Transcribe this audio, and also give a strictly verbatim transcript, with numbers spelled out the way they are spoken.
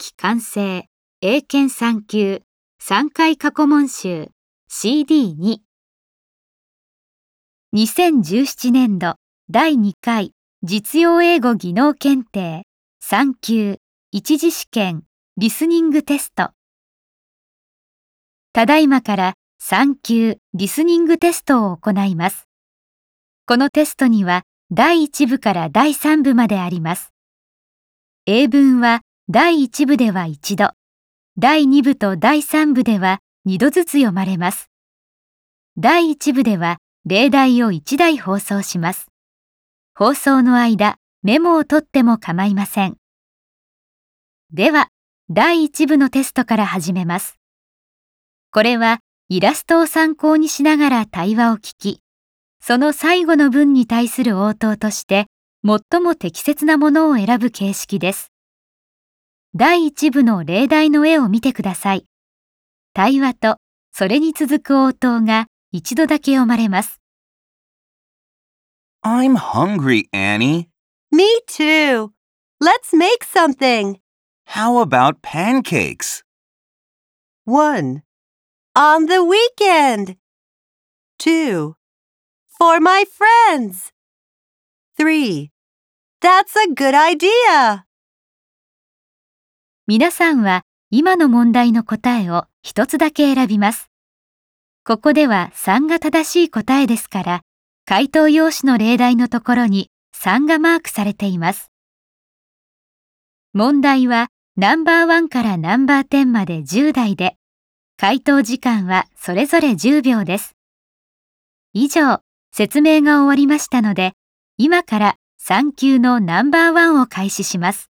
期完成英検さん級さんかい過去問集 シーディーに。にせんじゅうななねん度だいにかい実用英語技能検定さん級一次試験リスニングテスト。ただいまからさん級リスニングテストを行います。このテストにはだいいち部からだいさん部まであります。英文はだいいち部では一度、だいに部とだいさん部ではにどずつ読まれます。だいいち部では例題をいちだい放送します。放送の間、メモを取っても構いません。では、だいいち部のテストから始めます。これはイラストを参考にしながら対話を聞き、その最後の文に対する応答として、最も適切なものを選ぶ形式です。だいいち部の例題の絵を見てください。対話とそれに続く応答が一度だけ読まれます。 I'm hungry, Annie. Me too. Let's make something. How about pancakes? one. On the weekend. two. For my friends. three. That's a good idea. 皆さんは今の問題の答えを一つだけ選びます。ここではさんが正しい答えですから、回答用紙の例題のところにさんがマークされています。問題はナンバーワンからナンバーテンまでじゅう題で、回答時間はそれぞれじゅうびょうです。以上、説明が終わりましたので、今からさん級のナンバーワンを開始します。